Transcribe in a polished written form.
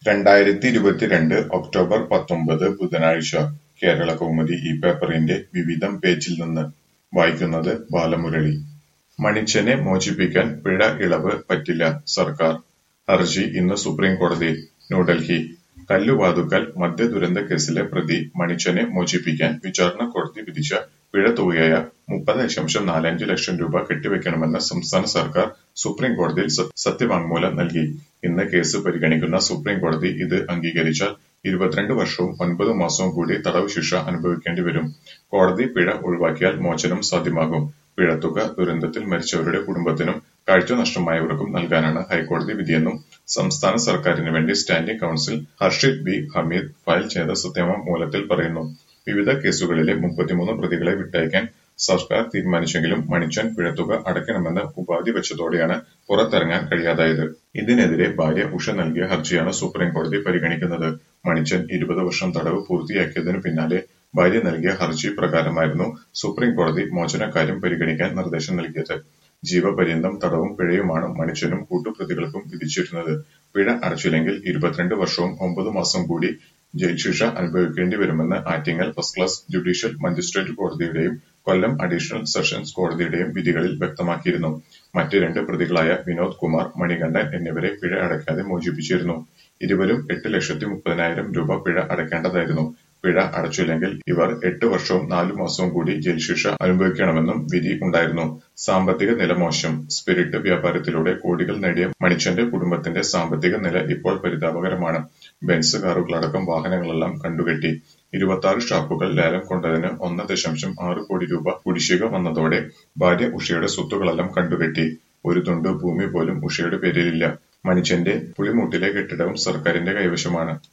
2022 October 19 ബുധനാഴ്ച കേരളകൗമുദി ഈ പേപ്പറിന്റെ വിവിധം പേജിൽ നിന്ന് വായിക്കുന്നത് ബാലമുരളി. മണിച്ചനെ മോചിപ്പിക്കാൻ പിഴ ഇളവ് പറ്റില്ല സർക്കാർ. ഹർജി ഇന്ന് സുപ്രീം കോടതിയിൽ. ന്യൂഡൽഹി. കല്ലുവാതുക്കൽ മദ്യദുരന്ത കേസിലെ പ്രതി മണിച്ചനെ മോചിപ്പിക്കാൻ വിചാരണ കോടതി വിധിച്ച പിഴ തുകയായ 30.45 ലക്ഷം രൂപ കെട്ടിവെക്കണമെന്ന് സംസ്ഥാന സർക്കാർ സുപ്രീം കോടതിയിൽ സത്യവാങ്മൂലം നൽകി. ഇന്ന് കേസ് പരിഗണിക്കുന്ന സുപ്രീം കോടതി ഇത് അംഗീകരിച്ചാൽ 22 വർഷവും 9 മാസവും കൂടി തടവ് ശിക്ഷ അനുഭവിക്കേണ്ടി വരും. കോടതി പിഴ ഒഴിവാക്കിയാൽ മോചനം സാധ്യമാകും. പിഴത്തുക ദുരന്തത്തിൽ മരിച്ചവരുടെ കുടുംബത്തിനും കാഴ്ച നഷ്ടമായവർക്കും നൽകാനാണ് ഹൈക്കോടതി വിധിയെന്നും സംസ്ഥാന സർക്കാരിന് വേണ്ടി standing counsel Harshith B Hameed file ചെയ്ത സത്യവാങ്മൂലത്തിൽ പറയുന്നു. വിവിധ കേസുകളിലെ 33 പ്രതികളെ വിട്ടയക്കാൻ സർക്കാർ തീരുമാനിച്ചെങ്കിലും മണിച്ചൻ പിഴത്തുക അടയ്ക്കണമെന്ന് ഉപാധി വെച്ചതോടെയാണ് പുറത്തിറങ്ങാൻ കഴിയാതായത്. ഇതിനെതിരെ ഭാര്യ ഉഷ നൽകിയ ഹർജിയാണ് സുപ്രീം കോടതി പരിഗണിക്കുന്നത്. മണിച്ചൻ 20 വർഷം തടവ് പൂർത്തിയാക്കിയതിനു പിന്നാലെ ഭാര്യ നൽകിയ ഹർജി പ്രകാരമായിരുന്നു സുപ്രീം കോടതി മോചനക്കാര്യം പരിഗണിക്കാൻ നിർദ്ദേശം നൽകിയത്. ജീവപര്യന്തം തടവും പിഴയുമാണ് മണിച്ചനും കൂട്ടുപ്രതികൾക്കും വിധിച്ചിരുന്നത്. പിഴ അടച്ചില്ലെങ്കിൽ 22 വർഷവും 9 മാസം കൂടി ജയിൽ ശിക്ഷ അനുഭവിക്കേണ്ടി വരുമെന്ന് Attingal first class judicial magistrate കോടതിയുടെയും കൊല്ലം അഡീഷണൽ സെഷൻസ് കോടതിയുടെയും വിധികളിൽ വ്യക്തമാക്കിയിരുന്നു. മറ്റ് 2 പ്രതികളായ വിനോദ് കുമാർ, മണികണ്ഠൻ എന്നിവരെ പിഴ അടയ്ക്കാതെ മോചിപ്പിച്ചിരുന്നു. ഇരുവരും 8,30,000 രൂപ പിഴ അടയ്ക്കേണ്ടതായിരുന്നു. പിഴ അടച്ചില്ലെങ്കിൽ ഇവർ 8 വർഷവും 4 മാസവും കൂടി ജയിൽ ശിക്ഷ അനുഭവിക്കണമെന്നും വിധി ഉണ്ടായിരുന്നു. സാമ്പത്തിക നില മോശം. സ്പിരിറ്റ് വ്യാപാരത്തിലൂടെ കോടികൾ നേടിയ മണിച്ചന്റെ കുടുംബത്തിന്റെ സാമ്പത്തിക നില ഇപ്പോൾ പരിതാപകരമാണ്. ബെൻസ് കാറുകളടക്കം വാഹനങ്ങളെല്ലാം കണ്ടുകെട്ടി. 26 ഷാപ്പുകൾ ലേലം കൊണ്ടതിന് 1.6 കോടി രൂപ കുടിശ്ശിക വന്നതോടെ ഭാര്യ ഉഷയുടെ സ്വത്തുക്കളെല്ലാം കണ്ടുകെട്ടി. ഒരു തുണ്ട് ഭൂമി പോലും ഉഷയുടെ പേരിലില്ല. മണിച്ചന്റെ പുളിമൂട്ടിലെ കെട്ടിടവും സർക്കാരിന്റെ കൈവശമാണ്.